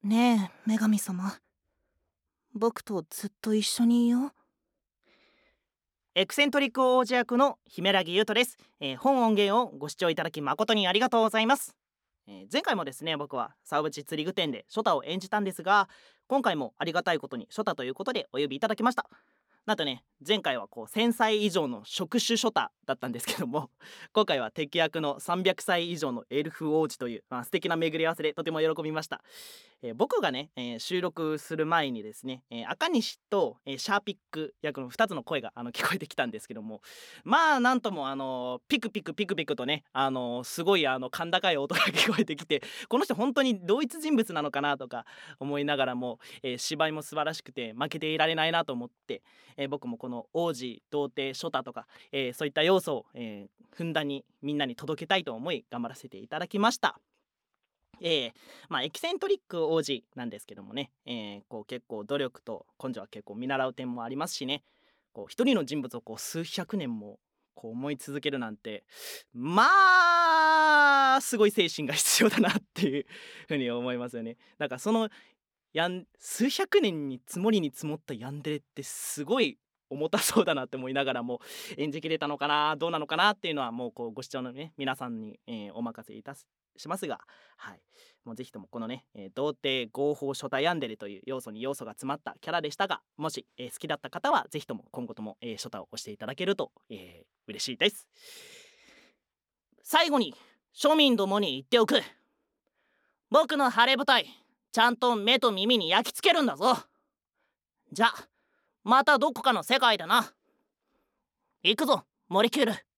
ねえ女神様、僕とずっと一緒にいよう。 エクセントリック王子役の姫良木優斗です、本音源をご視聴いただき誠にありがとうございます。前回もですね、僕は沢淵釣り具店でショタを演じたんですが、今回もありがたいことにショタということでお呼びいただきました。なんとね、前回は1000歳以上の触手ショタだったんですけども、今回は敵役の300歳以上のエルフ王子という、素敵な巡り合わせでとても喜びました。僕がね、収録する前にですね、赤西と、シャーピック役の2つの声が聞こえてきたんですけども、なんともピクピクピクピクとね、すごい甲高い音が聞こえてきて、この人本当に同一人物なのかなとか思いながらも、芝居も素晴らしくて負けていられないなと思って、僕もこの王子童貞ショタとか、そういった要素を、ふんだんにみんなに届けたいと思い頑張らせていただきました。エキセントリック王子なんですけどもね、結構努力と根性は結構見習う点もありますしね、一人の人物を数百年も思い続けるなんて、すごい精神が必要だなっていうふうに思いますよね。だからその数百年に積もりに積もったヤンデレってすごい重たそうだなって思いながらも、演じきれたのかなどうなのかなっていうのはもうご視聴のね皆さんに、お任せしますが、はい、もうぜひともこのね、童貞合法初対ヤンデレという要素に要素が詰まったキャラでしたが、もし、好きだった方はぜひとも今後とも、初対を押していただけると、嬉しいです。最後に庶民どもに言っておく。僕の晴れ舞台ちゃんと目と耳に焼き付けるんだぞ。じゃあまたどこかの世界だな。行くぞモリキュール。